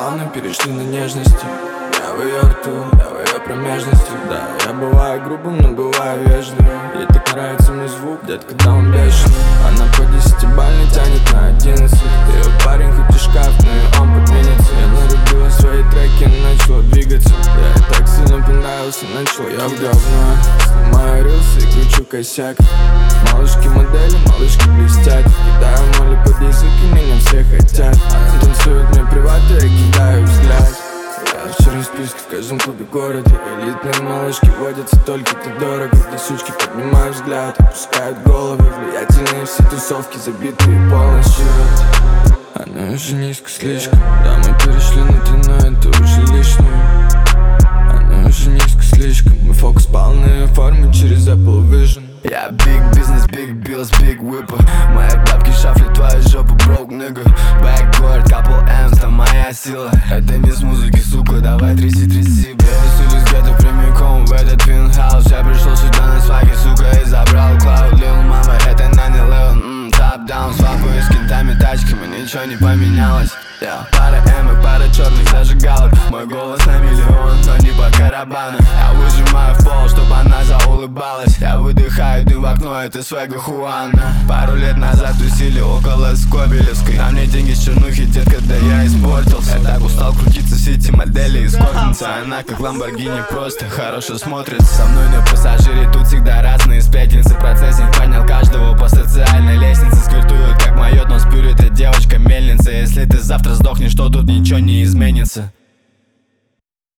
плавно перешли на нежности. Я в ее рту, я в ее промежности. Да, я бываю грубым, но бываю вежливым. Ей так нравится мой звук, детка, да он бешеный. Она по 10-бальной тянет на 11. Ее парень хоть и шкаф, но и он подвинется. Я нарубила свои треки, начала двигаться. Я ей так сильно понравился, начал я в говно. Снимаю рилсы и кручу косяк. Малышки модели, малышки блестят. Кидаю моли под язык и меня все хотят. Она танцует мне приват, я кидаю взгляд. Я в черном списке в каждом клубе города. Элитные малышки водятся только ты дорого. Где сучки поднимают взгляд, опускают головы. Влиятельные все тусовки, забитые полностью. Она уже низко слишком. Да, мы перешли на ты, но это уже лишнее. Она уже низко слишком. Мы фокус полные формы через Apple Vision. Я big business, big bills, big whipper. Мои бабки шафлят твою жопу, broke nigga. Backboard, couple M's, там моя сила. Это без музыки, сука, давай тряси. Я сулюсь где-то прямиком в этот пентхаус. Я пришел сюда на сваге, сука, и забрал клауд. Lil мама, это 9-11, top down. Свапаю с кентами, тачками, ничего не поменялось. Пара эмок, пара черных зажигалок. Мой голос на миллион, но не по карабану. Я выжимаю в пол, чтобы она заулыбалась. Я выдыхаю дым в окно, это свега Хуана. Пару лет назад тусили около Скобелевской. На мне деньги с чернухи, детка, да я испортился. Я так устал крутиться в сети модели из космоса. Она как Ламборгини, просто хорошо смотрится. Со мной на пассажире тут всегда разные сплетницы. Процессинг понял каждого по социальной лестнице. Сквиртуют как майот, но спюрит эта девочка мельница. Если ты завтра сдохнешь, то тут ничего не изменится.